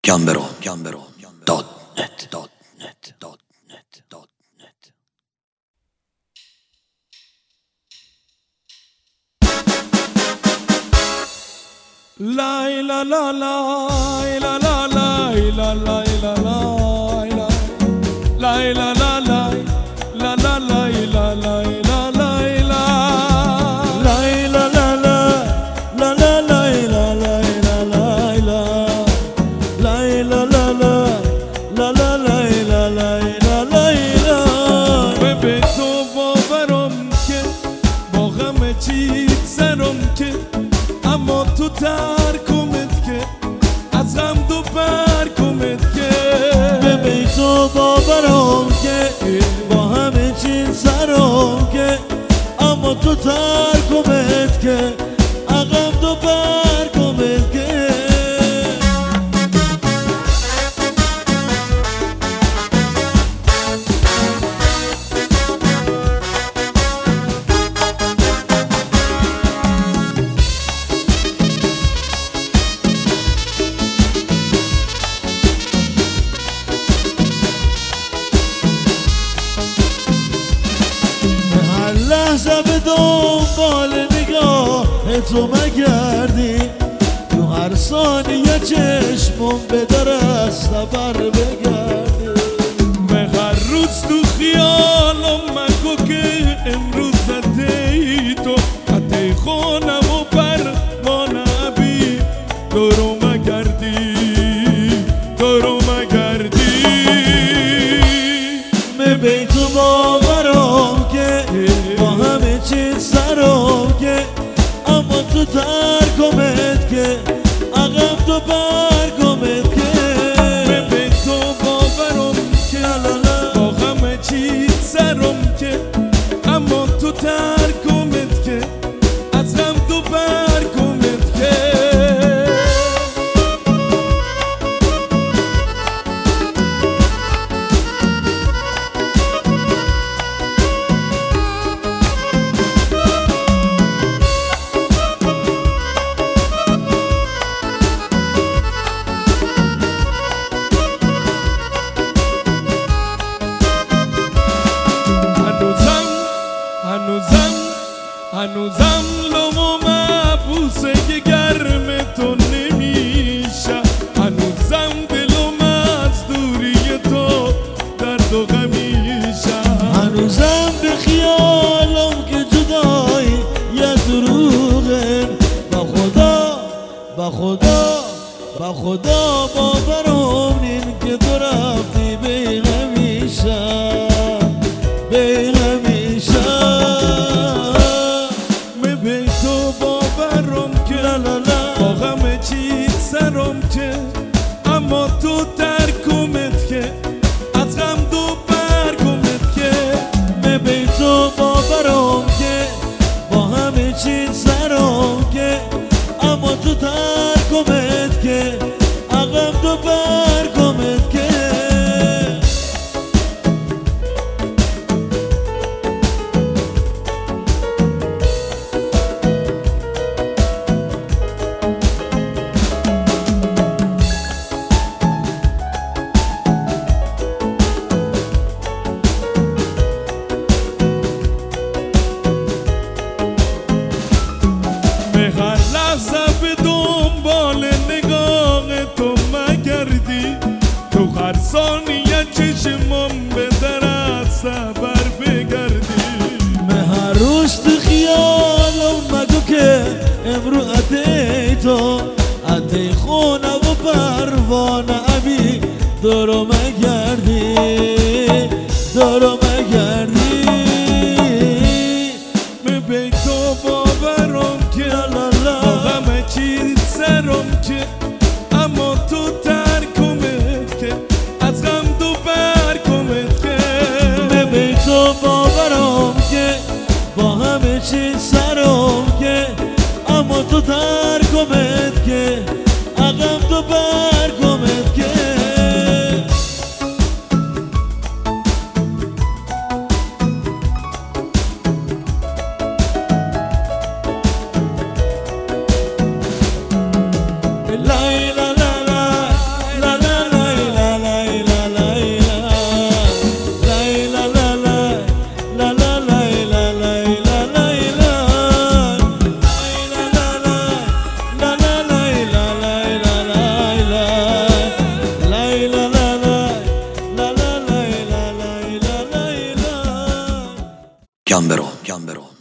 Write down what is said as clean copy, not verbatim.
gambero.net La la la la la la la la la la la la la la la la la اما تو ترکمت که از غم دو برکمت که ببین تو باورم که با همه چیز سرم که اما تو ترکمت که از غم دو برکمت که لحظه به دنبال نگاه تو مگردی تو هر ثانیه چشمم به در از خبر بگردی به هر روز تو خیالم مگو که امروز ندهی تو حتی خونم و پروانه بی دورو مگردی ببین تو باورم که با همه چیز سرم که اما تو ترکمت که عقب تو برکمت که ببین تو باورم که با همه چیز سرم که اما تو ترکمت که از غم تو برکمت که هنوزم لومو محبوسه که گرم تو نمیشه هنوزم دلم از دوری تو درد و غمیشه هنوزم به خیالم که جدایی یه دروغه با خدا باورم نین که تو رفتی بی همیشه با همه چیز سرم که اما تو ترکمت که از غم دو برکمت که ببین تو باورم که با همه چیز سرم که اما تو ترکمت که عقب دو برکمت که هر لحظه به دنبال نگاه تو مگردی تو هر ثانیه چشمم به در از صبر بگردی به هر روز تو خیالم مگو که امرو عده تو عده خونه و پروانه ابی دورو مگردی ببین تو باورم که با همه چیز سرم که اما تو ترکمت که از غم دو برکمت که ببین تو باورم که با همه چیز سرم که اما تو ترکمت که عقب تو برکمت که گامبرو